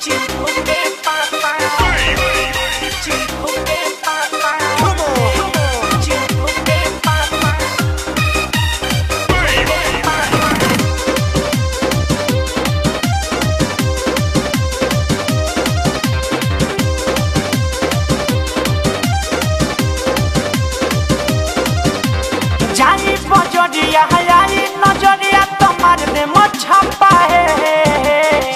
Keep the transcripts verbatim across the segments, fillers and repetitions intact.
नजरिया हयाई नजरिया तुम्हार दे मछपा है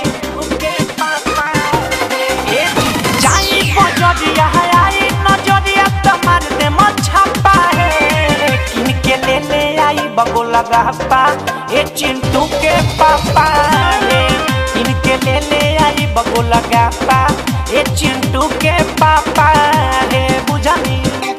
जाई नजरिया हयाई नजरिया तुम्हार दे मछपा है किन के ले ले आई बगो लगा पा ए चिंटू के पापा है किन के ले ले आई बगो लगा पा ए चिंटू के पापा है बुझानी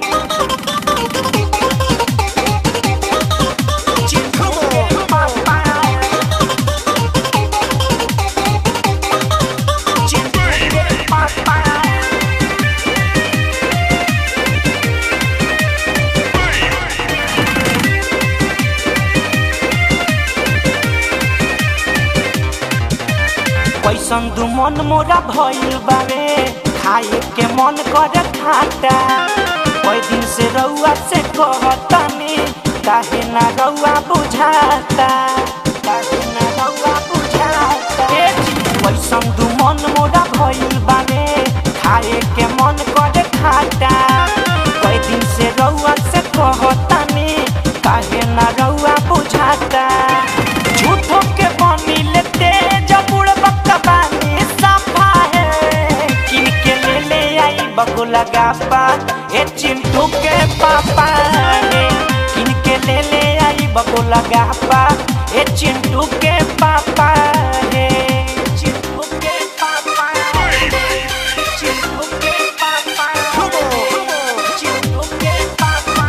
कैसन दू मन मोरा भइल बावे खाए के मन करे खाटा कोई दिन से रउआ से कहतनी काहे ना रउआ बुझाता काहे ना रउआ बुझाता कैसन दू मन मोरा भइल बावे खाए के मन करे खाटा कोई दिन से रउआ से कहतनी काहे ना रउआ बुझाता झूठो के बनी लेते जबुड़ बकबानी सफा है किन के ले ले आई बगो लगा पा ए चिंटू के पापा है किन के ले ले आई बगो लगा पा ए चिंटू के पापा है चिंटू के पापा चिंटू के पापा चिंटू के पापा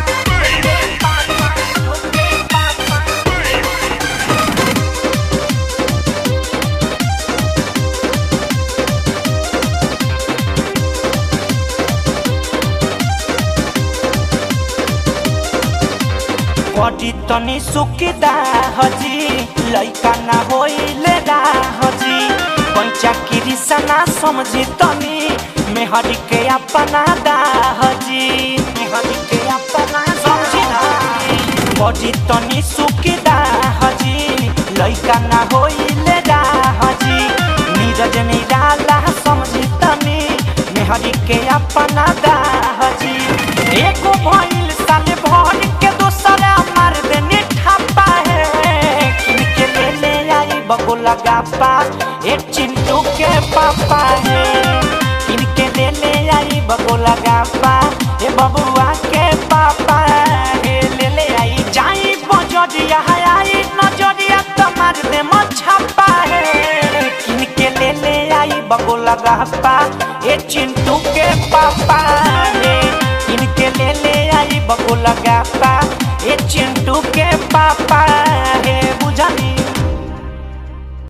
बड़ी तनी सुखदा हजी लइका ना होइले रा हजी पंचा किरिसना समझी तनी मेहरी के अपना दा हजी मेहरी के अपना समझी ना बड़ी तनी सुखदा हजी लइका ना होइले रा हजी नीरज निराला समझी तनी मेहरी के अपना दा हजी एको भइल साले भर के दोसरा मार देने ठापा है किन के ले ले आई बगो लगा पा ए चिंटू के पापा है किन के ले ले आई बगो लगा पा ए बबुआ के पापा है ले ले आई जाई बजरिया आई नजरिया तुम्हार दे मछपा है किन के ले ले आई बगो लगा पा ए चिंटू के पापा है किन के ले ले आई बगो लगा